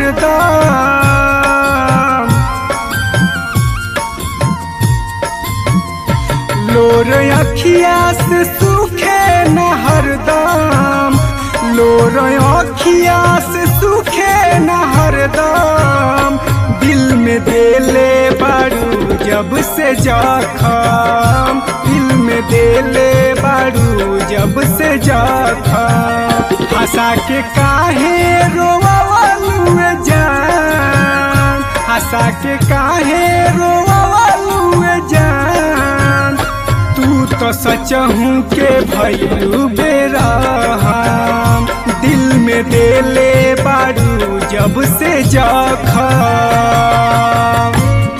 हरदम। लोर अखिया से सूखे न हरदम, लोर अखिया से सूखे न हरदम। दिल में देले बारू जब से जखम, दिल में देले बारू जब से जखम। हंसा के काहे रोवलू जान, हंसा के काहे रोवलू जान। तू तो सचहूँ के भइलू बेरहम, दिल में देले बारू जब से जखम।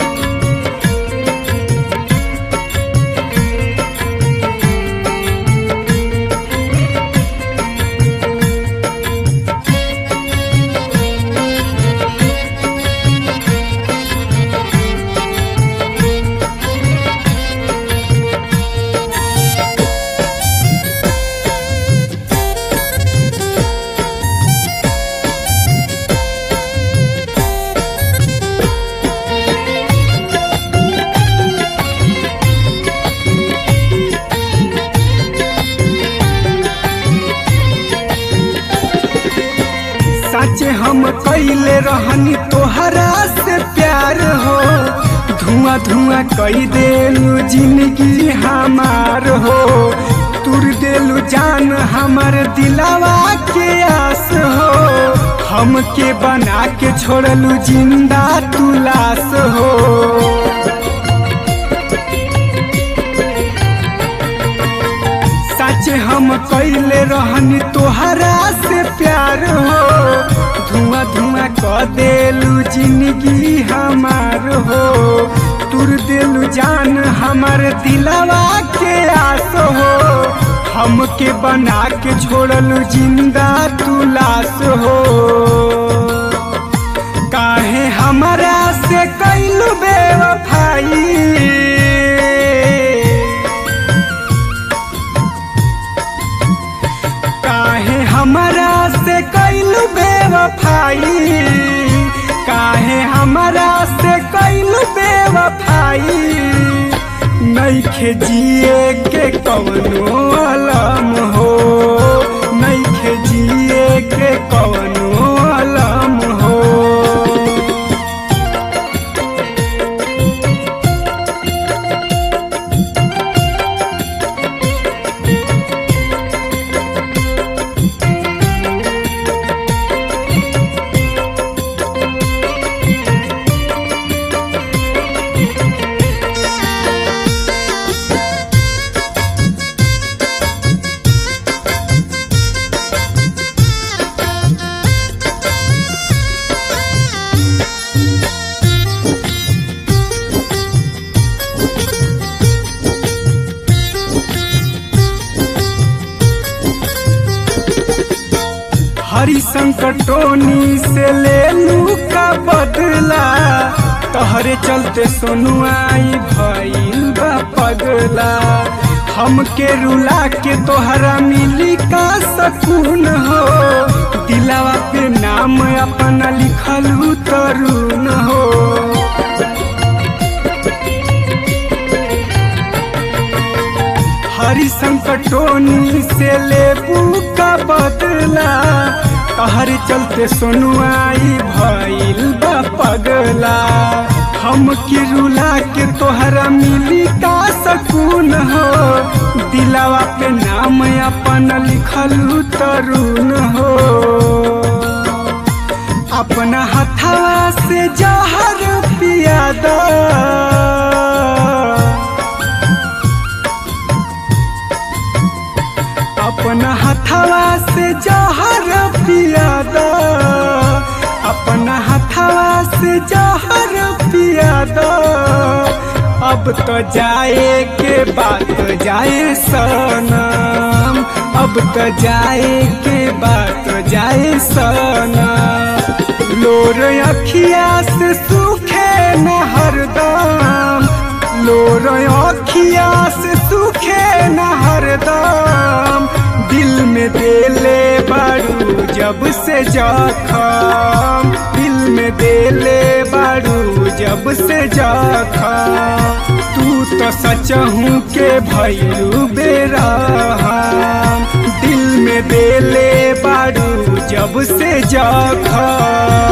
साचे हम कैले रहनी तोहरा से प्यार हो, धुआं धुआं कई देलू जिंदगी हमार हो। तुर देलू जान हमार दिलावा के आस हो, हमके बना के छोड़लू जिंदा तू लाश हो। साचे हम कैले रहनी तोहरा से प्यार हो, धुआं धुआं क देलू जिंदगी हमार हो। तुर देलू जान हमार दिलावा के आस हो, हमके बना के छोड़लू जिंदा तू लाश हो। काहे हमारा से कैलू बेवफाई, काहे हमारा से कैलू बेवफाई, काहे हमारा से कैलू बेवफाई। नइखे जिए के कवनो अलम हो, नइखे जिए के कवनो अलम हो। हरि शंकर टोनी से ले लू का बदला, तोहरे चलते सोनुआई भइल बा पगला। हमके रुला के तोहरा मिली का सकून हो, दिलावा पे नाम अपना लिखलू तरुण हो। हरि शंकर टोनी से लेबू का बदला, तोहरे चलते सोनुआई भइल बा पगला। हमके रुला के तोहरा मिली का सकून हो, दिलावा पे नाम अपन लिखलू तरुण हो। अपना हथवा से जहर पियादा, अपना हथवा से जहर पियादा, अपना हथवा से जहर पियादा। अब तो जाए के बात जाए सनम, अब तो जाए के बात जाए सनम। लोर अखिया से सूखे न हरदम, लोर अखिया से सूखे न हरदम। दिल में देले बारू जब से जखम, दिल में देले बारू जब से जाखा तू तो सचहू के भैलू बेरहा दिल में देले बारू जब से जाखा।